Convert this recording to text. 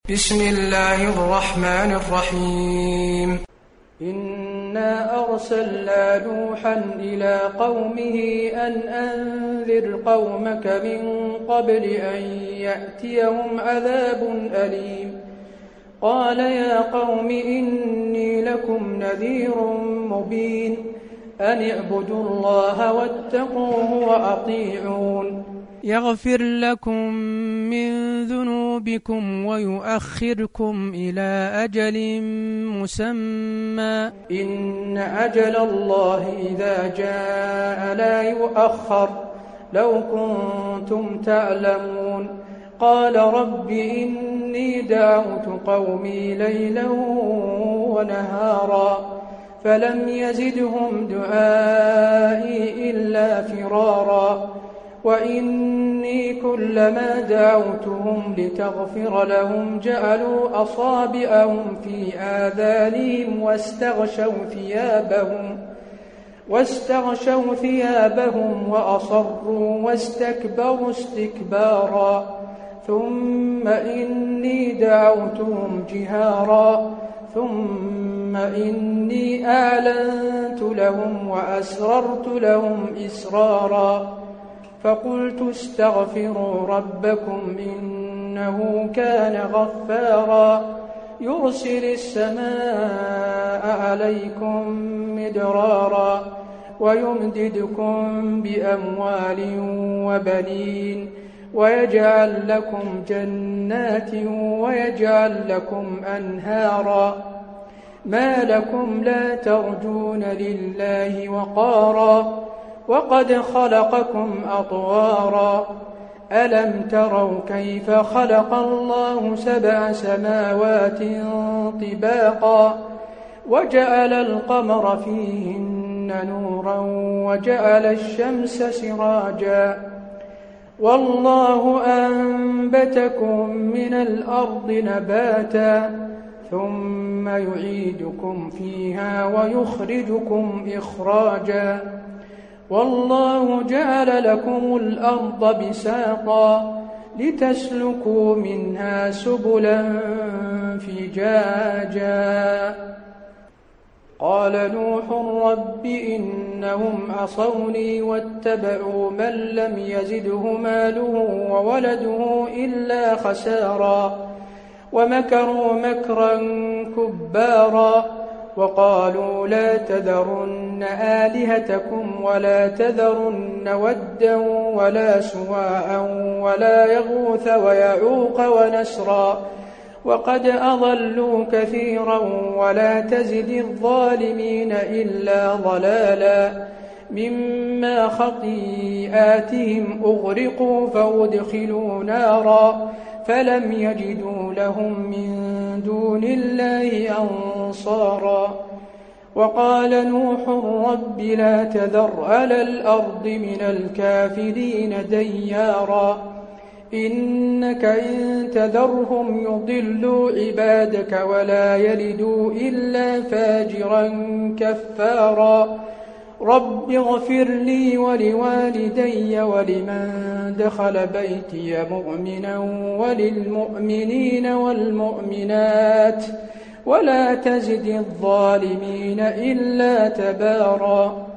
بسم الله الرحمن الرحيم. إنا أرسلنا نوحا إلى قومه أن أنذر قومك من قبل أن يأتيهم عذاب أليم. قال يا قوم إني لكم نذير مبين أن اعبدوا الله واتقوه وأطيعون يغفر لكم من ذنوبكم ويؤخركم إلى أجل مسمى إن أجل الله إذا جاء لا يؤخر لو كنتم تعلمون. قال رب إني دعوت قومي ليلا ونهارا فلم يزدهم دعائي إلا فرارا وإني كلما دعوتهم لتغفر لهم جعلوا أصابعهم في آذانهم واستغشوا ثيابهم وأصروا واستكبروا استكبارا. ثم إني دعوتهم جهارا ثم إني أعلنت لهم وأسررت لهم إسرارا. فقلت استغفروا ربكم إنه كان غفارا يرسل السماء عليكم مدرارا ويمددكم بأموال وبنين ويجعل لكم جنات ويجعل لكم أنهارا. ما لكم لا ترجون لله وقارا وقد خلقكم أطوارا. ألم تروا كيف خلق الله 7 سماوات طباقا وجعل القمر فيهن نورا وجعل الشمس سراجا والله أنبتكم من الأرض نباتا ثم يعيدكم فيها ويخرجكم إخراجا. والله جعل لكم الأرض بساطا لتسلكوا منها سبلا فجاجا. قال نوح رب إنهم عصوني واتبعوا من لم يزده ماله وولده إلا خسارا ومكروا مكرا كبارا. وقالوا لا تذرن آلهتكم ولا تذرن ودا ولا سواعا ولا يغوث ويعوق ونسرا وقد أضلوا كثيرا ولا تزد الظالمين إلا ضلالا. مما خطيئاتهم أغرقوا فأدخلوا نارا فلم يجدوا لهم من دون الله أنصارا. وقال نوح رب لا تذر على الأرض من الكافرين ديارا إنك إن تذرهم يضلوا عبادك ولا يلدوا إلا فاجرا كفارا. رب اغفر لي ولوالدي ولمن دخل بيتي مؤمنا وللمؤمنين والمؤمنات ولا تزد الظالمين إلا تبارا.